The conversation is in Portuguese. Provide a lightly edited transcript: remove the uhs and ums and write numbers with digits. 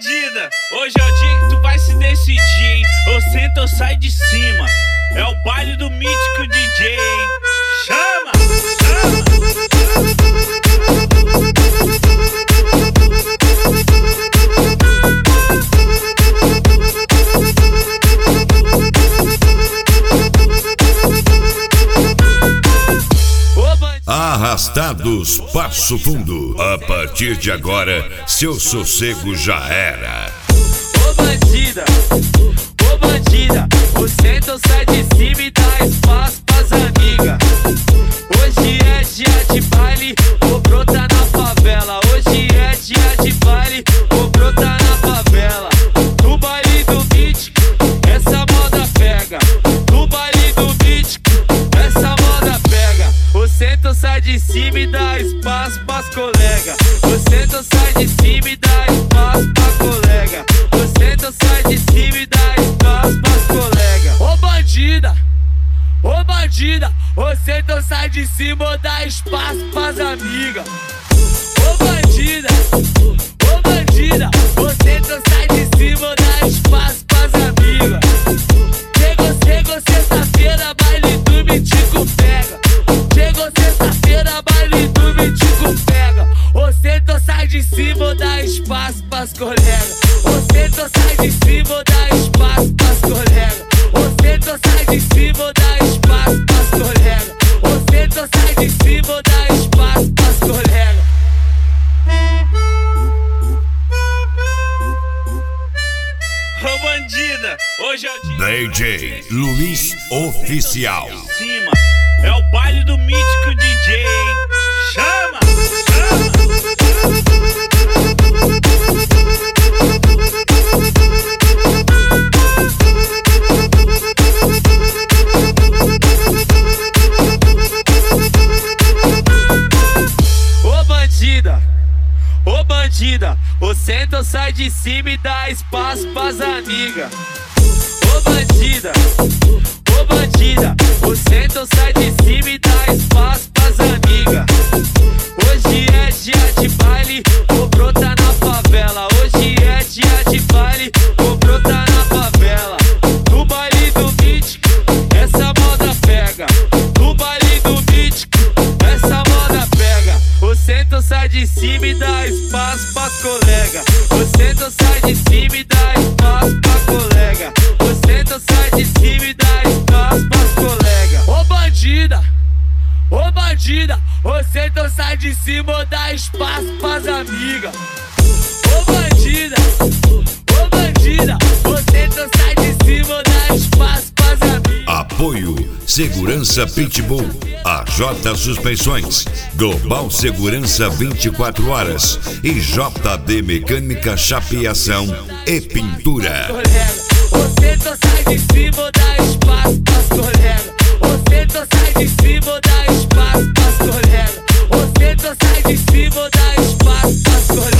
bandida, hoje é o dia que tu vai se decidir, hein? Ou senta ou sai de cima. É o baile do mítico DJ, hein? Chama! Arrastados Passo Fundo. A partir de agora, seu sossego já era. Ô bandida, você então sai de cima e dá espaço pras amigas. Hoje é dia de baile, vou brotar na favela. Hoje é dia de baile, vou brotar na favela. No baile do mítico, essa moda pega. No baile do mítico, essa moda pega. Você então sai de cima e dá espaço pras colegas. Você então sai de cima e dá espaço pra colega. Você então sai de cima e dá espaço pras colegas. Ô bandida, você então sai de cima ou dá espaço pras amigas. Ô bandida, você então sai de cima ou dá espaço pras amigas. Chegou sexta-feira, baile do mítico pega. Chegou sexta-feira, baile do mítico pega. Você então sai de cima ou dá espaço pras colegas. Você então sai de cima ou dá espaço pras colegas. Você então sai de cima ou dá espaço pras colegas. Você então sai de cima ou dá espaço pras colegas. Ô bandida, hoje é o dia DJ Luiz Oficial. cima. É o baile do mítico DJ, hein? Chama! Ô bandida, você então sai de cima e dá espaço pras amigas. Ô bandida, você então sai de cima e dá espaço pras amigas. Hoje é dia de baile, vou brotar na favela. Hoje é dia de baile, vou brotar na favela. No baile do mítico, essa moda pega. No baile do mítico, essa moda pega. Você então sai de cima e dá espaço pras colegas. Você então sai de cima e dá espaço pra colega. Você então sai de cima e dá espaço pras colegas. Ô bandida, você então sai de cima ou dá espaço pras amigas. Ô bandida, você então sai de cima ou dá espaço pras amigas. Apoio Segurança Pitbull, AJ Suspensões, Global Segurança 24 horas e JD Mecânica Chapeação e Pintura. Você então sai de cima ou dá espaço pras colegas. Você então sai de cima ou dá espaço pras colegas. Você então sai de cima ou dá espaço pras colegas.